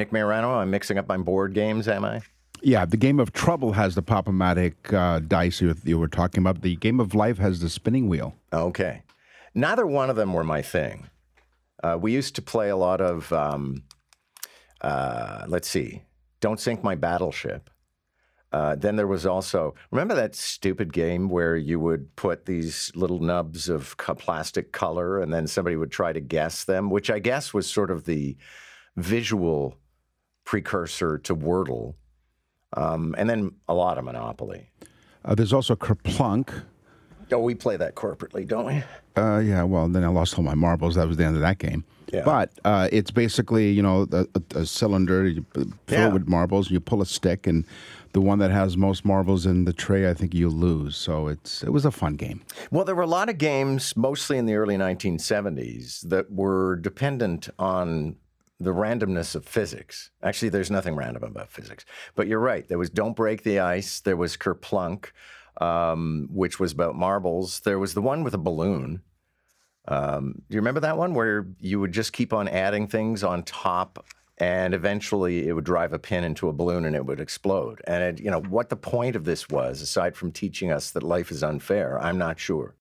Nick Marano, I'm mixing up my board games, am I? Yeah, the game of Trouble has the Pop-O-Matic dice you were talking about. The game of Life has the spinning wheel. Okay. Neither one of them were my thing. We used to play a lot of, let's see, Don't Sink My Battleship. Then there was also, remember that stupid game where you would put these little nubs of plastic color and then somebody would try to guess them, which I guess was sort of the visual precursor to Wordle. And then a lot of Monopoly. There's also Kerplunk. Oh, we play that corporately, don't we? Yeah, well, then I lost all my marbles. That was the end of that game. Yeah. But it's basically, a cylinder, you fill it with marbles, you pull a stick, and the one that has most marbles in the tray, I think you lose. So it was a fun game. Well, there were a lot of games, mostly in the early 1970s, that were dependent on the randomness of physics. Actually, there's nothing random about physics. But you're right. There was Don't Break the Ice. There was Kerplunk, which was about marbles. There was the one with a balloon. Do you remember that one where you would just keep on adding things on top and eventually it would drive a pin into a balloon and it would explode? And what the point of this was, aside from teaching us that life is unfair, I'm not sure.